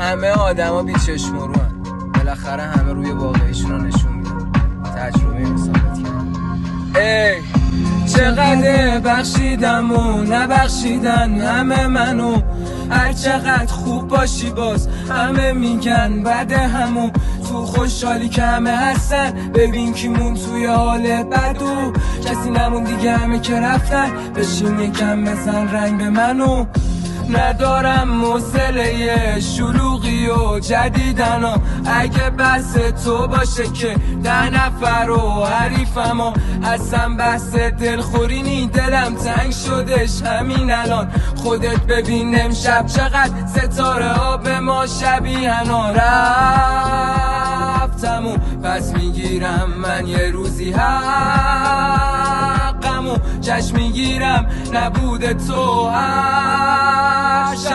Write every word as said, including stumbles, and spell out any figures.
همه آدما بیچشم رو هن. بالاخره همه روی واقعیشون رو نشون میدن. تجربه اینو ثابت کرد. ای چقدر بخشیدم و نبخشیدن همه منو، هر چقدر خوب باشی باز همه میگن بد همو. تو خوشحالی که همه هستن، ببین کی مون توی حال بدو. کسی نمون دیگه، همه که رفتن. بشین یکم بزن رنگ به منو. ندارم حوصله شلوغی و جدیدنا، اگه بحث تو باشه که ده نفر و حریفم و اصلا بحث دلخوری نی. دلم تنگ شدش همین الان، خودت ببین امشب چقدر ستاره ها به ما شبیهنا. رفتم و پس میگیرم من یه روزی حقم و جشن میگیرم نبود تو.